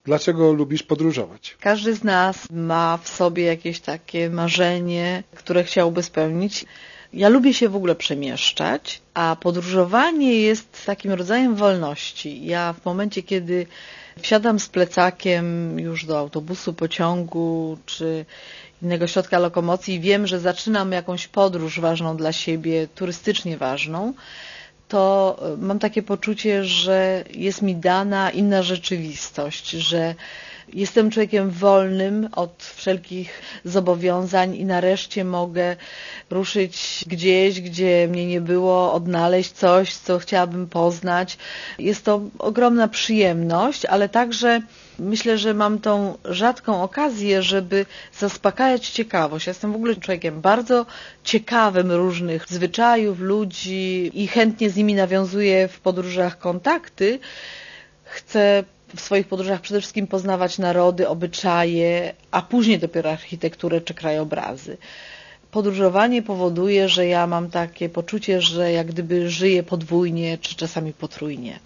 Dlaczego lubisz podróżować? Każdy z nas ma w sobie jakieś takie marzenie, które chciałby spełnić. Ja lubię się w ogóle przemieszczać, a podróżowanie jest takim rodzajem wolności. Ja w momencie, kiedy wsiadam z plecakiem już do autobusu, pociągu czy innego środka lokomocji i wiem, że zaczynam jakąś podróż ważną dla siebie, turystycznie ważną, to mam takie poczucie, że jest mi dana inna rzeczywistość, że jestem człowiekiem wolnym od wszelkich zobowiązań i nareszcie mogę ruszyć gdzieś, gdzie mnie nie było, odnaleźć coś, co chciałabym poznać. Jest to ogromna przyjemność, ale także myślę, że mam tą rzadką okazję, żeby zaspokajać ciekawość. Ja jestem w ogóle człowiekiem bardzo ciekawym różnych zwyczajów, ludzi i chętnie z nimi nawiązuję w podróżach kontakty. Chcę w swoich podróżach przede wszystkim poznawać narody, obyczaje, a później dopiero architekturę czy krajobrazy. Podróżowanie powoduje, że ja mam takie poczucie, że jak gdyby żyję podwójnie czy czasami potrójnie.